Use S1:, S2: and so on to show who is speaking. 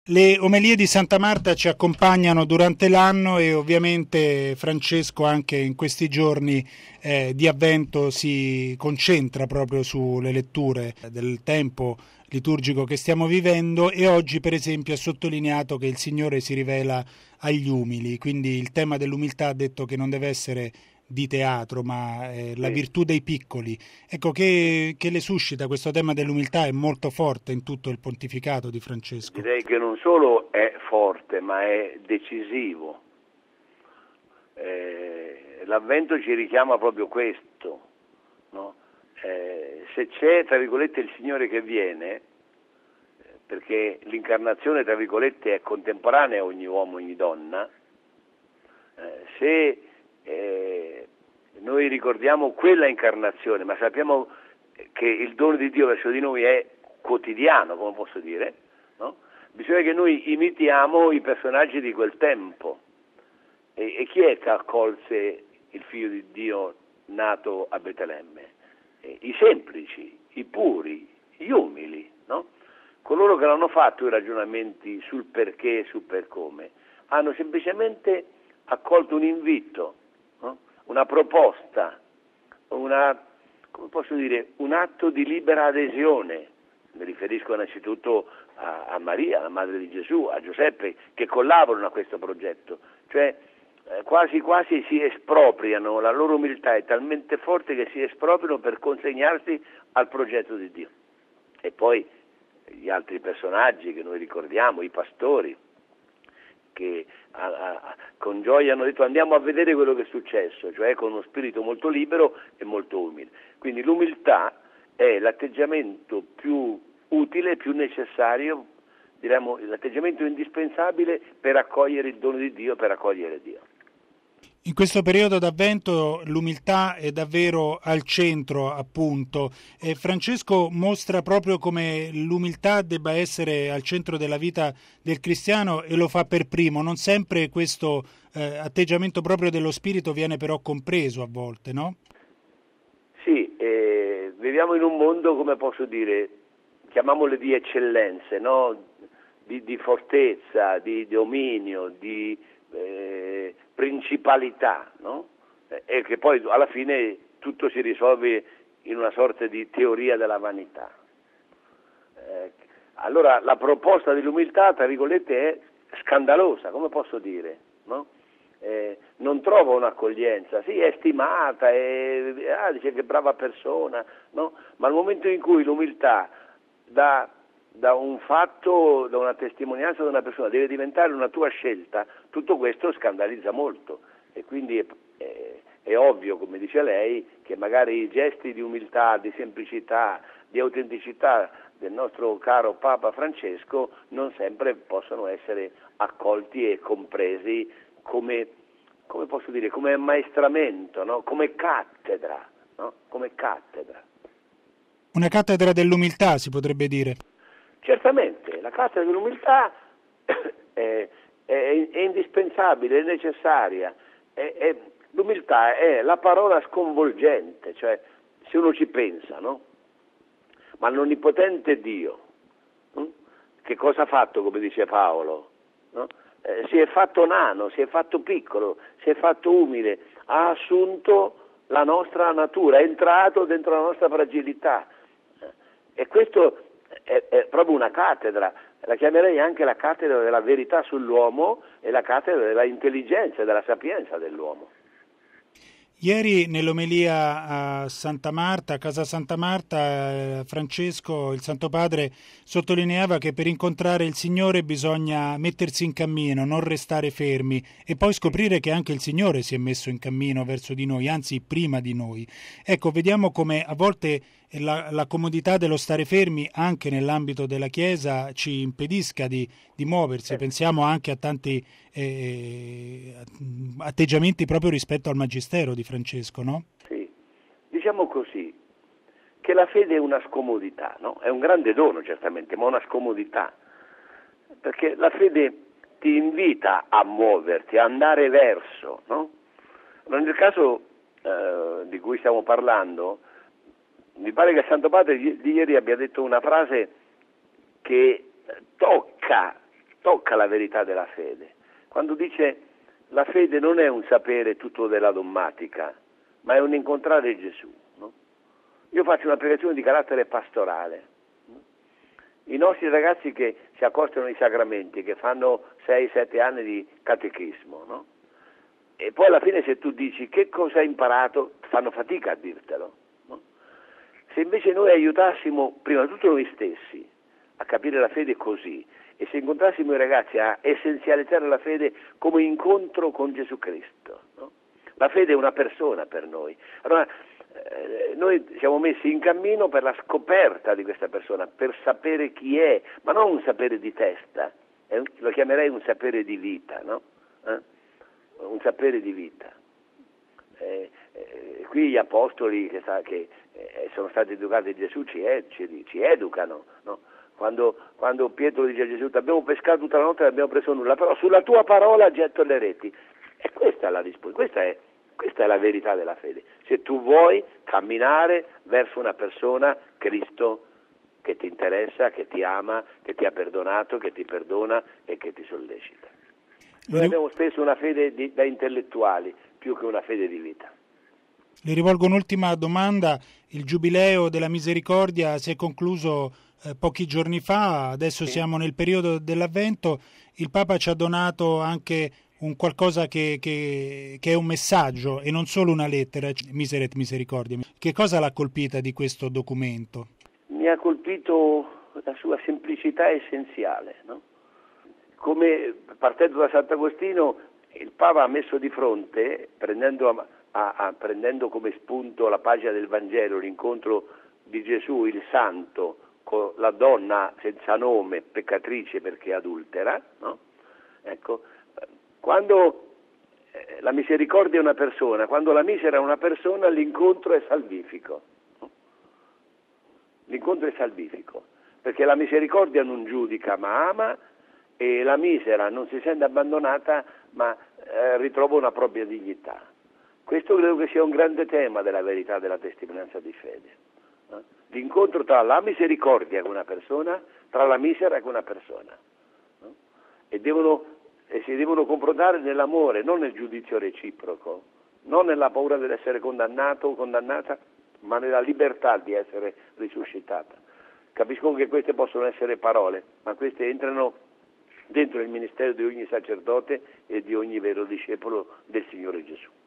S1: Le omelie di Santa Marta ci accompagnano durante l'anno e ovviamente Francesco anche in questi giorni di Avvento si concentra proprio sulle letture del tempo liturgico che stiamo vivendo e oggi per esempio ha sottolineato che il Signore si rivela agli umili, quindi il tema dell'umiltà ha detto che non deve essere di teatro ma la
S2: Sì,
S1: virtù dei piccoli. Ecco, che le suscita questo tema dell'umiltà è molto forte in tutto il pontificato di Francesco.
S2: direi che non solo è forte, ma è decisivo. L'Avvento ci richiama proprio questo, no? Se c'è, tra virgolette, il Signore che viene, perché l'incarnazione, tra virgolette, è contemporanea a ogni uomo, ogni donna, se noi ricordiamo quella incarnazione, ma sappiamo che il dono di Dio verso di noi è quotidiano, come posso dire, no? Bisogna che noi imitiamo i personaggi di quel tempo. E chi è che accolse il figlio di Dio nato a Betlemme? I semplici, i puri, gli umili, no? Coloro che non hanno fatto i ragionamenti sul perché e sul per come, hanno semplicemente accolto un invito, no? Una proposta, come posso dire, un atto di libera adesione. Mi riferisco innanzitutto a Maria, la madre di Gesù, a Giuseppe, che collaborano a questo progetto. Cioè, quasi quasi si espropriano, la loro umiltà è talmente forte che si espropriano per consegnarsi al progetto di Dio. E poi gli altri personaggi che noi ricordiamo, i pastori, che con gioia hanno detto andiamo a vedere quello che è successo, cioè con uno spirito molto libero e molto umile. Quindi l'umiltà è l'atteggiamento più utile, più necessario, diremmo l'atteggiamento indispensabile per accogliere il dono di Dio, per accogliere Dio.
S1: In questo periodo d'Avvento l'umiltà è davvero al centro, appunto. E Francesco mostra proprio come l'umiltà debba essere al centro della vita del cristiano e lo fa per primo. Non sempre questo atteggiamento proprio dello spirito viene però compreso a volte, no?
S2: Sì, viviamo in un mondo, come posso dire, chiamiamole di eccellenze, no? Di fortezza, di dominio, di principalità, no? E che poi alla fine tutto si risolve in una sorta di teoria della vanità. Allora la proposta dell'umiltà, tra virgolette, è scandalosa, come posso dire, no? Non trova un'accoglienza, sì, è stimata, dice che brava persona, no? Ma al momento in cui l'umiltà da un fatto, da una testimonianza di una persona deve diventare una tua scelta, tutto questo scandalizza molto e quindi è ovvio, come dice lei, che magari i gesti di umiltà, di semplicità, di autenticità del nostro caro Papa Francesco non sempre possono essere accolti e compresi come posso dire, come ammaestramento, no? Come cattedra, no? Come cattedra.
S1: Una cattedra dell'umiltà, si potrebbe dire.
S2: Certamente, la cattedra dell'umiltà è indispensabile, è necessaria. L'umiltà è la parola sconvolgente, cioè se uno ci pensa, no? Ma l'onnipotente Dio, che cosa ha fatto, come dice Paolo? No? Si è fatto nano, si è fatto piccolo, si è fatto umile, ha assunto la nostra natura, è entrato dentro la nostra fragilità. E questo è proprio una cattedra, la chiamerei anche la cattedra della verità sull'uomo e la cattedra della intelligenza e della sapienza dell'uomo.
S1: Ieri nell'omelia a Santa Marta, a Casa Santa Marta, Francesco, il Santo Padre, sottolineava che per incontrare il Signore bisogna mettersi in cammino, non restare fermi e poi scoprire che anche il Signore si è messo in cammino verso di noi, anzi prima di noi. Ecco, vediamo come a volte la comodità dello stare fermi anche nell'ambito della Chiesa ci impedisca di muoversi. Pensiamo anche a tanti atteggiamenti proprio rispetto al Magistero di Francesco, no?
S2: Sì, diciamo così, che la fede è una scomodità, no? È un grande dono certamente, ma una scomodità, perché la fede ti invita a muoverti, a andare verso, no? Ma nel caso di cui stiamo parlando, mi pare che il Santo Padre di ieri abbia detto una frase che tocca tocca la verità della fede, quando dice la fede non è un sapere tutto della dogmatica, ma è un incontrare Gesù. No? Io faccio una predicazione di carattere pastorale. I nostri ragazzi che si accostano ai sacramenti, che fanno 6-7 anni di catechismo, no? E poi alla fine se tu dici che cosa hai imparato, fanno fatica a dirtelo. No? Se invece noi aiutassimo prima di tutto noi stessi a capire la fede così, e se incontrassimo i ragazzi a essenzializzare la fede come incontro con Gesù Cristo, no? La fede è una persona per noi. Allora, noi siamo messi in cammino per la scoperta di questa persona, per sapere chi è, ma non un sapere di testa, lo chiamerei un sapere di vita, no? Un sapere di vita. Qui gli apostoli che sono stati educati da Gesù ci educano, no? Quando Pietro dice a Gesù: abbiamo pescato tutta la notte e non abbiamo preso nulla, però sulla tua parola getto le reti. E questa è la risposta, questa è la verità della fede. Se tu vuoi camminare verso una persona, Cristo, che ti interessa, che ti ama, che ti ha perdonato, che ti perdona e che ti sollecita. Noi abbiamo spesso una fede da intellettuali più che una fede di vita.
S1: Le rivolgo un'ultima domanda. Il Giubileo della Misericordia si è concluso pochi giorni fa, adesso siamo nel periodo dell'Avvento. Il Papa ci ha donato anche un qualcosa che è un messaggio e non solo una lettera, Miseret Misericordia. Che cosa l'ha colpita di questo documento?
S2: Mi ha colpito la sua semplicità essenziale, no? Come partendo da Sant'Agostino, il Papa ha messo di fronte, prendendo come spunto la pagina del Vangelo, l'incontro di Gesù, il santo, con la donna senza nome, peccatrice perché adultera, no? Ecco, quando la misericordia è una persona, quando la misera è una persona, l'incontro è salvifico. L'incontro è salvifico, perché la misericordia non giudica ma ama, e la misera non si sente abbandonata ma ritrova una propria dignità. Questo credo che sia un grande tema della verità della testimonianza di fede. L'incontro tra la misericordia con una persona, tra la misera con una persona. No? E si devono confrontare nell'amore, non nel giudizio reciproco, non nella paura dell'essere condannato o condannata, ma nella libertà di essere risuscitata. Capisco che queste possono essere parole, ma queste entrano dentro il ministero di ogni sacerdote e di ogni vero discepolo del Signore Gesù.